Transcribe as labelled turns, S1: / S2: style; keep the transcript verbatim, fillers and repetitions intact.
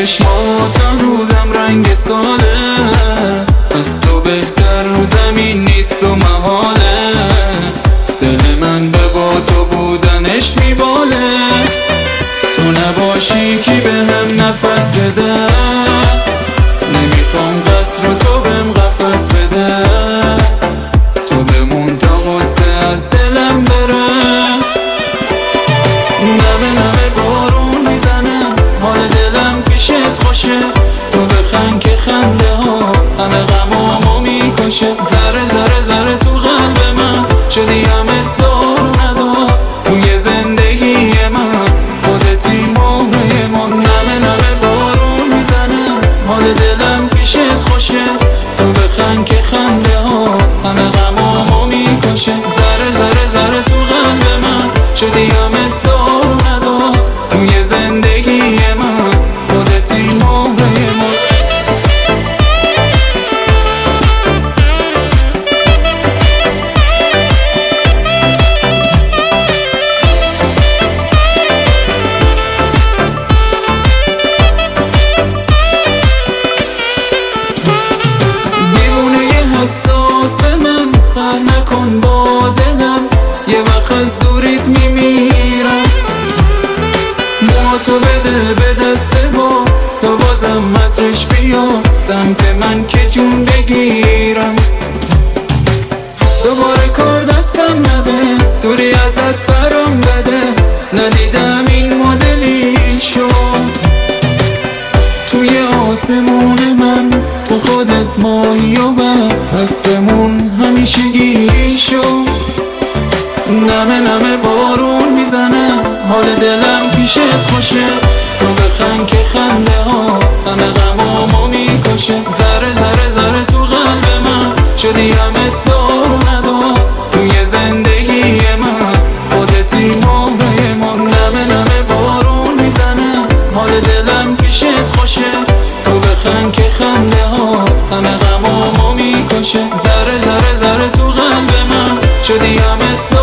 S1: چشمات روزم رنگ ساله، از تو بهتر رو زمین نیست و محاله. دل من به با تو بودنش میباله، تو نباشی کی به هم نفس بده. نمیخوام قصر رو تو بهم قفس بده، تو بمون تا غصه از دلم بره. نمه نمه بارون میزنه، حال دلم پیشت خوشه. تو بخند که خنده ها همه غمامو میکشه. ذره ذره ذره تو قلب من شدی همه دار و ندار. توی زندگی من خودتی مهره ما. نمه نمه بارون میزنه، حال دلم پیشت خوشه. تو بخند که خنده ها همه غمامو میکشه. ذره ذره ذره تو قلب من شدی همه دار و ندار. توی زندگی من خودتی مهره ما. حساس من قهر نکن با دلم، یه وقت از دوریت میمیرم. موها تو بده به دست با تا بازم مطرش بیا سمت من که جون بگیرم. دوباره کار دستم نده، دوری ازت برام بده. ندیدم این مدلی شو توی آسمون من. تو خودت ماهی و بس، پس بمون همیشگی شو. نمه نمه بارون میزنه، حال دلم پیشت خوشه. تو بخند که خنده ها همه غمامو میکشه. ذره ذره ذره تو قلب من شدی همه دار و ندار. توی زندگی من خودتی مهره ما. نمه نمه بارون میزنه، حال دلم پیشت خوشه. تو بخند که خنده ها همه غمامو میکشه. ذره ذره ذره تو قلب من شدی همه دار.